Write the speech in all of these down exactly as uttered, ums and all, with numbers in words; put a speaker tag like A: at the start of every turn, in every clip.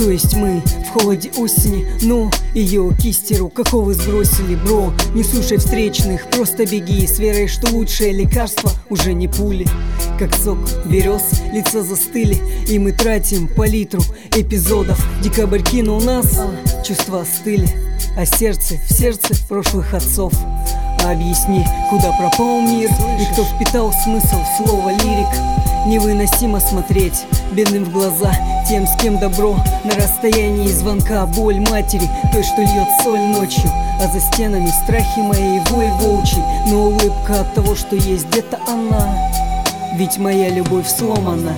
A: То есть мы в холоде осени, но ее кисти рук оковы сбросили, бро. Не слушай встречных, просто беги с верой, что лучшее лекарство уже не пули. Как сок берез, лица застыли, и мы тратим по литру эпизодов. Декабрь кинул нас, чувства остыли, а сердце в сердце прошлых отцов. А объясни, куда пропал мир и кто впитал смысл слова лирик. Невыносимо смотреть бедным в глаза тем, с кем добро на расстоянии звонка. Боль матери, той, что льет соль ночью, а за стенами страхи мои вой волчий. Но улыбка от того, что есть где-то она, ведь моя любовь сломана.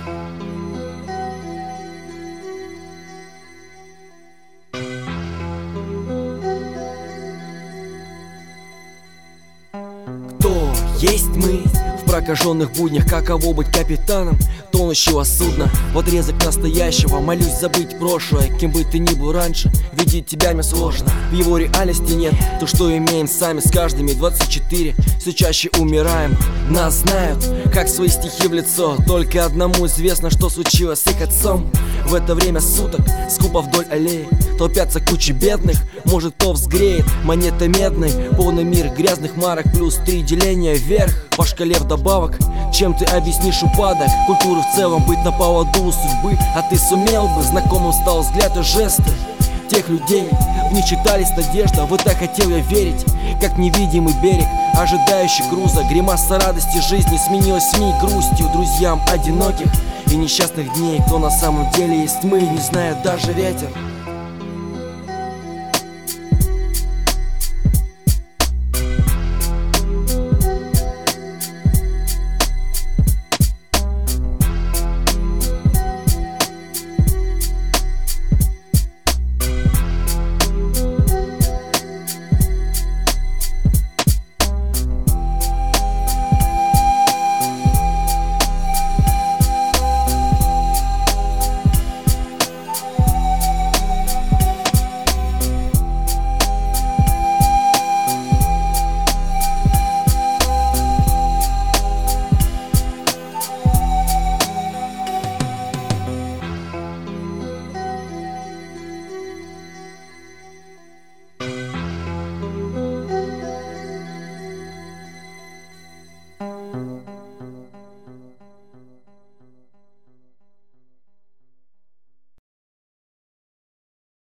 B: Кто есть мы? В прокаженных буднях каково быть капитаном тонущего судна? В отрезок настоящего молюсь забыть прошлое. Кем бы ты ни был раньше, видеть тебя мне сложно. В его реальности нет то, что имеем сами. С каждыми двадцать четыре все чаще умираем. Нас знают, как свои стихи в лицо. Только одному известно, что случилось с их отцом. В это время суток скупо вдоль аллеи толпятся кучи бедных. Может, кто взгреет монеты медной. Полный мир грязных марок плюс три деления вверх. По шкале вдобавок, чем ты объяснишь упадок культуры в целом, быть на поводу у судьбы? А ты сумел бы, знакомым стал взгляд и жесты тех людей, в них читались надежда. Вот так хотел я верить, как невидимый берег, ожидающий груза. Гримаса радости жизни сменилась СМИ грустью друзьям одиноких и несчастных дней. Кто на самом деле есть мы, не знает даже ветер.